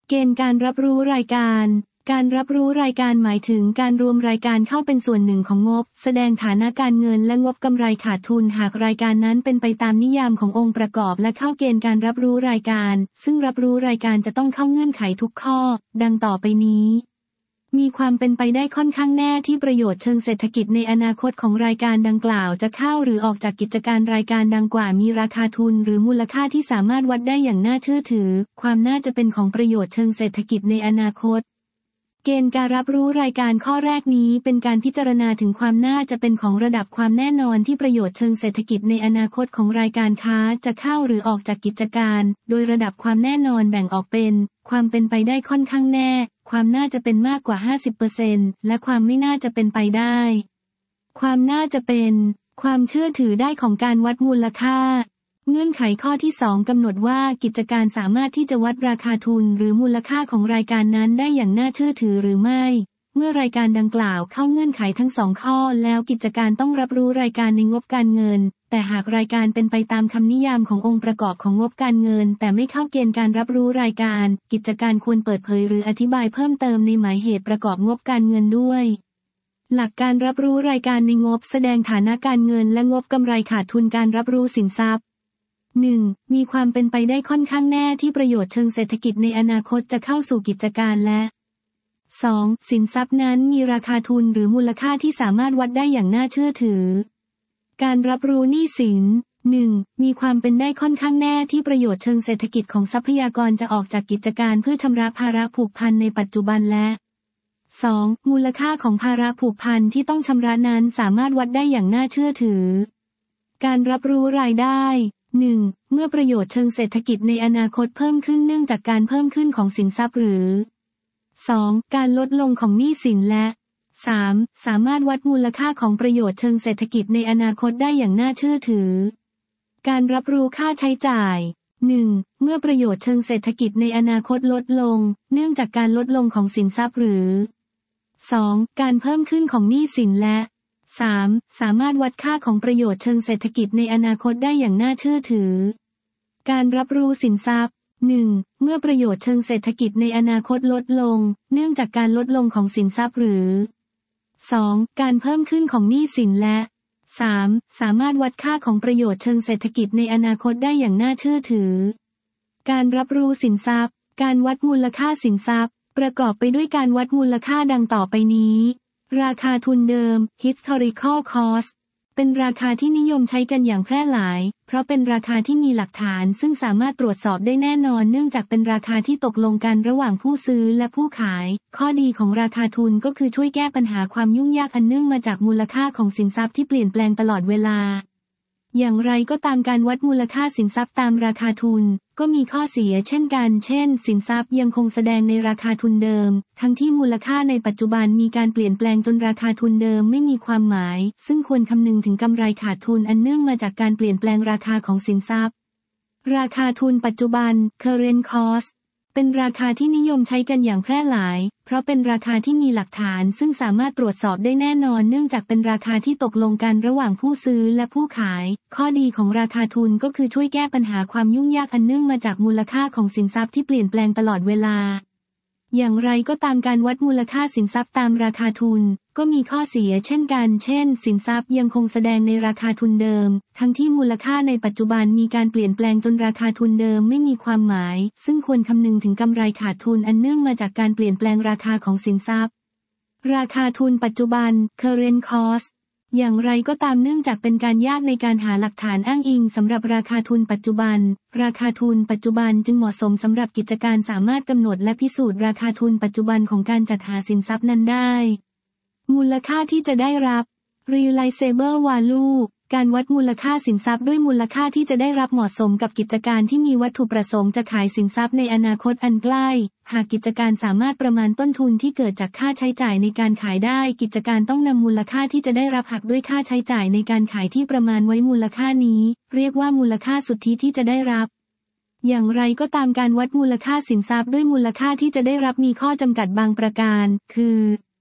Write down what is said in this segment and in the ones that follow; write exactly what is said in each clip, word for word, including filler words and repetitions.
เกณฑ์การรับรู้รายการการรับรู้รายการหมายถึงการรวมรายการเข้าเป็นส่วนหนึ่งของงบแสดงฐานะการเงินและงบกำไรขาดทุนหากรายการนั้นเป็นไปตามนิยามขององค์ประกอบและเข้าเกณฑ์การรับรู้รายการซึ่งรับรู้รายการจะต้องเข้าเงื่อนไขทุกข้อดังต่อไปนี้มีความเป็นไปได้ค่อนข้างแน่ที่ประโยชน์เชิงเศรษฐกิจในอนาคตของรายการดังกล่าวจะเข้าหรือออกจากกิจการรายการดังกล่าวมีราคาทุนหรือมูลค่าที่สามารถวัดได้อย่างน่าเชื่อถือความน่าจะเป็นของประโยชน์เชิงเศรษฐกิจในอนาคตเกณฑ์การรับรู้รายการข้อแรกนี้เป็นการพิจารณาถึงความน่าจะเป็นของระดับความแน่นอนที่ประโยชน์เชิงเศรษฐกิจในอนาคตของรายการค้าจะเข้าหรือออกจากกิจการโดยระดับความแน่นอนแบ่งออกเป็นความเป็นไปได้ค่อนข้างแน่ความน่าจะเป็นมากกว่า ห้าสิบเปอร์เซ็นต์ และความไม่น่าจะเป็นไปได้ความน่าจะเป็นความเชื่อถือได้ของการวัดมูลค่าเงื่อนไขข้อที่สองกำหนดว่ากิจการสามารถที่จะวัดราคาทุนหรือมูลค่าของรายการนั้นได้อย่างน่าเชื่อถือหรือไม่เมื่อรายการดังกล่าวเข้าเงื่อนไขทั้งสองข้อแล้วกิจการต้องรับรู้รายการในงบการเงินแต่หากรายการเป็นไปตามคำนิยามขององค์ประกอบของงบการเงินแต่ไม่เข้าเกณฑ์การรับรู้รายการกิจการควรเปิดเผยหรืออธิบายเพิ่มเติมในหมายเหตุประกอบงบการเงินด้วยหลักการรับรู้รายการในงบแสดงฐานะการเงินและงบกำไรขาดทุนการรับรู้สินทรัพย์หนึ่งมีความเป็นไปได้ค่อนข้างแน่ที่ประโยชน์เชิงเศรษฐกิจในอนาคตจะเข้าสู่กิจการและสองสินทรัพย์นั้นมีราคาทุนหรือมูลค่าที่สามารถวัดได้อย่างน่าเชื่อถือการรับรู้หนี้สิน หนึ่ง มีความเป็นได้ค่อนข้างแน่ที่ประโยชน์เชิงเศรษฐกิจของทรัพยากรจะออกจากกิจการเพื่อชำระภาระผูกพันในปัจจุบันและสองมูลค่าของภาระผูกพันที่ต้องชำระนั้นสามารถวัดได้อย่างน่าเชื่อถือการรับรู้รายได้หนึ่งเมื่อประโยชน์เชิงเศรษฐกิจในอนาคตเพิ่มขึ้นเนื่องจากการเพิ่มขึ้นของสินทรัพย์หรือสองการลดลงของหนี้สินและสามสามารถวัดมูลค่าของประโยชน์เชิงเศรษฐกิจในอนาคตได้อย่างน่าเชื่อถือการรับรู้ค่าใช้จ่ายหนึ่งเมื่อประโยชน์เชิงเศรษฐกิจในอนาคตลดลงเนื่องจากการลดลงของสินทรัพย์หรือสองการเพิ่มขึ้นของหนี้สินและสามสามารถวัดค่าของประโยชน์เชิงเศรษฐกิจในอนาคตได้อย่างน่าเชื่อถือการรับรู้สินทรัพย์หนึ่งเมื่อประโยชน์เชิงเศรษฐกิจในอนาคตลดลงเนื่องจากการลดลงของสินทรัพย์หรือสองการเพิ่มขึ้นของหนี้สินและสามสามารถวัดค่าของประโยชน์เชิงเศรษฐกิจในอนาคตได้อย่างน่าเชื่อถือการรับรู้สินทรัพย์การวัดมูลค่าสินทรัพย์ประกอบไปด้วยการวัดมูลค่าดังต่อไปนี้ราคาทุนเดิม historical cost เป็นราคาที่นิยมใช้กันอย่างแพร่หลายเพราะเป็นราคาที่มีหลักฐานซึ่งสามารถตรวจสอบได้แน่นอนเนื่องจากเป็นราคาที่ตกลงกันระหว่างผู้ซื้อและผู้ขายข้อดีของราคาทุนก็คือช่วยแก้ปัญหาความยุ่งยากอันเนื่องมาจากมูลค่าของสินทรัพย์ที่เปลี่ยนแปลงตลอดเวลาอย่างไรก็ตามการวัดมูลค่าสินทรัพย์ตามราคาทุนก็มีข้อเสียเช่นกันเช่นสินทรัพย์ยังคงแสดงในราคาทุนเดิมทั้งที่มูลค่าในปัจจุบันมีการเปลี่ยนแปลงจนราคาทุนเดิมไม่มีความหมายซึ่งควรคำนึงถึงกำไรขาดทุนอันเนื่องมาจากการเปลี่ยนแปลงราคาของสินทรัพย์ราคาทุนปัจจุบัน current cost เป็นราคาที่นิยมใช้กันอย่างแพร่หลายเพราะเป็นราคาที่มีหลักฐานซึ่งสามารถตรวจสอบได้แน่นอนเนื่องจากเป็นราคาที่ตกลงกันระหว่างผู้ซื้อและผู้ขายข้อดีของราคาทุนก็คือช่วยแก้ปัญหาความยุ่งยากอันเนื่องมาจากมูลค่าของสินทรัพย์ที่เปลี่ยนแปลงตลอดเวลาอย่างไรก็ตามการวัดมูลค่าสินทรัพย์ตามราคาทุนก็มีข้อเสียเช่นกันเช่นสินทรัพย์ยังคงแสดงในราคาทุนเดิมทั้งที่มูลค่าในปัจจุบันมีการเปลี่ยนแปลงจนราคาทุนเดิมไม่มีความหมายซึ่งควรคำนึงถึงกำไรขาดทุนอันเนื่องมาจากการเปลี่ยนแปลงราคาของสินทรัพย์ราคาทุนปัจจุบัน current cost อย่างไรก็ตามเนื่องจากเป็นการยากในการหาหลักฐานอ้างอิงสำหรับราคาทุนปัจจุบันราคาทุนปัจจุบันจึงเหมาะสมสำหรับกิจการสามารถกำหนดและพิสูจน์ราคาทุนปัจจุบันของการจัดหาสินทรัพย์นั้นได้มูลค่าที่จะได้รับ realizable value การวัดมูลค่าสินทรัพย์ด้วยมูลค่าที่จะได้รับเหมาะสมกับกิจการที่มีวัตถุประสงค์จะขายสินทรัพย์ในอนาคตอันใกล้หากกิจการสามารถประมาณต้นทุนที่เกิดจากค่าใช้จ่ายในการขายได้กิจการต้องนำมูลค่าที่จะได้รับหักด้วยค่าใช้จ่ายในการขายที่ประมาณไว้มูลค่านี้เรียกว่ามูลค่าสุทธิที่จะได้รับอย่างไรก็ตามการวัดมูลค่าสินทรัพย์ด้วยมูลค่าที่จะได้รับมีข้อจำกัดบางประการคือ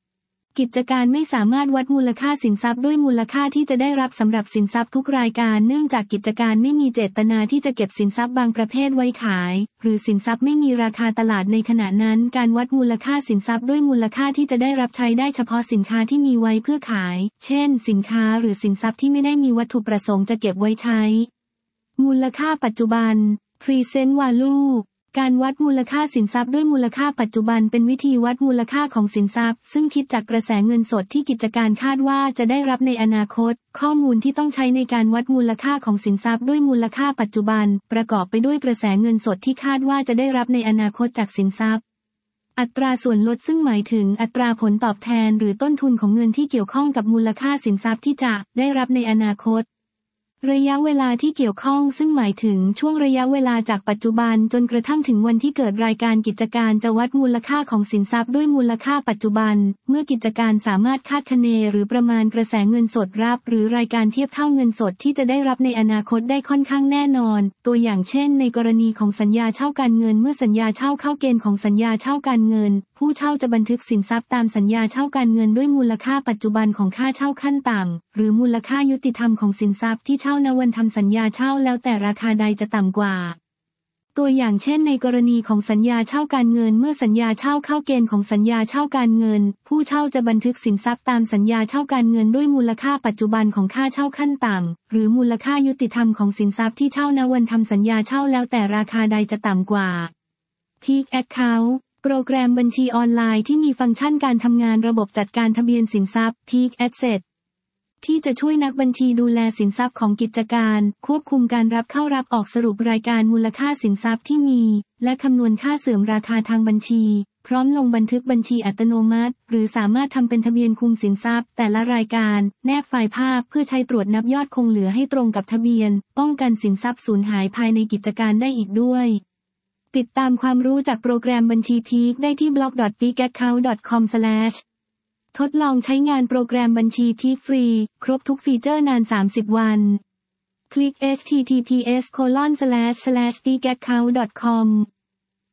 กิจการไม่สามารถวัดมูลค่าสินทรัพย์ด้วยมูลค่าที่จะได้รับสำหรับสินทรัพย์ทุกรายการเนื่องจากกิจการไม่มีเจตนาที่จะเก็บสินทรัพย์บางประเภทไว้ขายหรือสินทรัพย์ไม่มีราคาตลาดในขณะนั้นการวัดมูลค่าสินทรัพย์ด้วยมูลค่าที่จะได้รับใช้ได้เฉพาะสินค้าที่มีไว้เพื่อขายเช่นสินค้าหรือสินทรัพย์ที่ไม่ได้มีวัตถุประสงค์จะเก็บไว้ใช้มูลค่าปัจจุบัน Present Valueการวัดมูลค่าสินทรัพย์ด้วยมูลค่าปัจจุบันเป็นวิธีวัดมูลค่าของสินทรัพย์ซึ่งคิดจากกระแสเงินสดที่กิจการคาดว่าจะได้รับในอนาคตข้อมูลที่ต้องใช้ในการวัดมูลค่าของสินทรัพย์ด้วยมูลค่าปัจจุบันประกอบไปด้วยกระแสเงินสดที่คาดว่าจะได้รับในอนาคตจากสินทรัพย์อัตราส่วนลดซึ่งหมายถึงอัตราผลตอบแทนหรือต้นทุนของเงินที่เกี่ยวข้องกับมูลค่าสินทรัพย์ที่จะได้รับในอนาคตระยะเวลาที่เกี่ยวข้องซึ่งหมายถึงช่วงระยะเวลาจากปัจจุบันจนกระทั่งถึงวันที่เกิดรายการกิจการจะวัดมูลค่าของสินทรัพย์ด้วยมูลค่าปัจจุบันเมื่อกิจการสามารถคาดคะเนหรือประมาณกระแสเงินสดรับหรือรายการเทียบเท่าเงินสดที่จะได้รับในอนาคตได้ค่อนข้างแน่นอนตัวอย่างเช่นในกรณีของสัญญาเช่าการเงินเมื่อสัญญาเช่าเข้าเกณฑ์ของสัญญาเช่าการเงินผู้เช่าจะบันทึกสินทรัพย์ตามสัญญาเช่าการเงินด้วยมูลค่าปัจจุบันของค่าเช่าขั้นต่ำหรือมูลค่ายุติธรรมของสินทรัพย์ที่เช่าณวันทำสัญญาเช่าแล้วแต่ราคาใดจะต่ำกว่าตัวอย่างเช่นในกรณีของสัญญาเช่าการเงินเมื่อสัญญาเช่าเข้าเกณฑ์ของสัญญาเช่าการเงินผู้เช่าจะบันทึกสินทรัพย์ตามสัญญาเช่าการเงินด้วยมูลค่าปัจจุบันของค่าเช่าขั้นต่ำหรือมูลค่ายุติธรรมของสินทรัพย์ที่เช่าณวันทำสัญญาเช่าแล้วแต่ราคาใดจะต่ำกว่า Peak Account โปรแกรมบัญชีออนไลน์ที่มีฟังก์ชันการทำงานระบบจัดการทะเบียนสินทรัพย์ Peak Assetที่จะช่วยนักบัญชีดูแลสินทรัพย์ของกิจการควบคุมการรับเข้ารับออกสรุปรายการมูลค่าสินทรัพย์ที่มีและคำนวณค่าเสื่อมราคาทางบัญชีพร้อมลงบันทึกบัญชีอัตโนมัติหรือสามารถทำเป็นทะเบียนคุมสินทรัพย์แต่ละรายการแนบไฟล์ภาพเพื่อใช้ตรวจนับยอดคงเหลือให้ตรงกับทะเบียนป้องกันสินทรัพย์สูญหายภายในกิจการได้อีกด้วยติดตามความรู้จากโปรแกรมบัญชี Peak ได้ที่ บล็อก ดอท พีค แอคเคาท์ ดอท คอม สแลช ทดลองใช้งานโปรแกรมบัญชี Peak ฟรีครบทุกฟีเจอร์นานสามสิบวันคลิก เอช ที ที พี เอส โคลอน สแลช สแลช พีค แอคเคาท์ ดอท คอม